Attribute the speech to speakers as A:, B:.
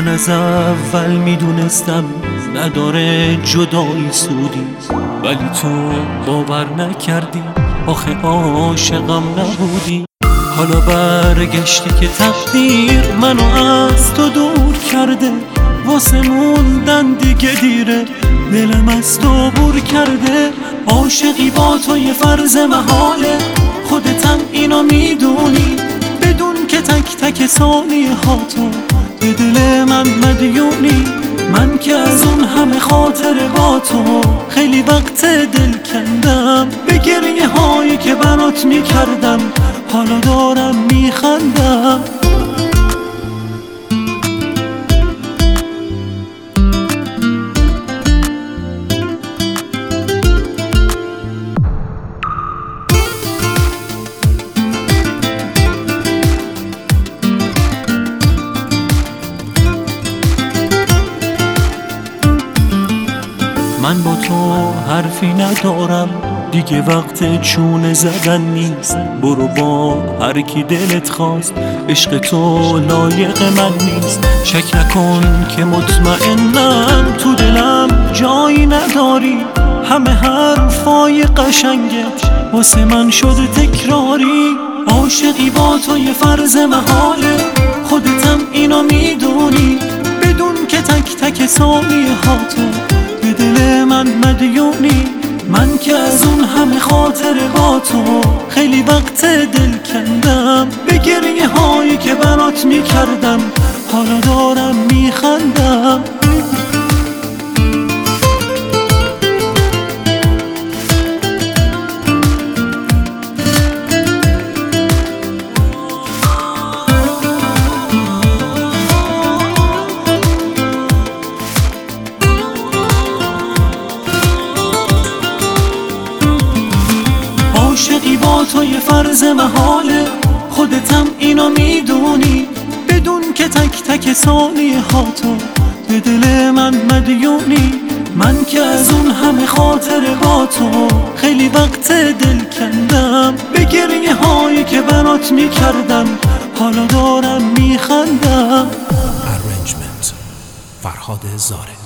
A: من از اول میدونستم نداره جدایی سودی، ولی تو باور نکردی، آخه عاشقم نبودی. حالا برگشتی که تقدیر منو از تو دور کرده، واسه موندن دیگه دیره، دلم از تو بور کرده. عاشقی با تو یه فرض محاله، خودتم اینو میدونی، بدون که تک تک ثانیه ها تو به دل من مدیونی. من که از اون همه خاطر با تو خیلی وقت دل کندم، به گریه هایی که برات میکردم حالا دارم میخندم. من با تو حرفی ندارم دیگه، وقت چونه زدن نیست. برو با هر کی دلت خواست، عشق تو لایق من نیست. شک نکن که مطمئنم تو دلم جایی نداری، همه حرفای قشنگت واسه من شده تکراری. عاشقی با تو یه فرض محاله، خودتم اینو میدونی، بدون که تک تک ثانیه ها تو به دل من مدیونی. من که از اون همه خاطر با تو خیلی وقت دل کندم، به گریه هایی که برات میکردم حالا دارم میخندم. عاشقی با تو یه فرض محاله، خودتم اینو میدونی، بدون که تک تک ثانیه ها تو به دل من مدیونی. من که از اون همه خاطر با تو خیلی وقت دل کندم، به گریه هایی که برات میکردم حالا دارم میخندم.
B: Arrangement فرهاد زاره.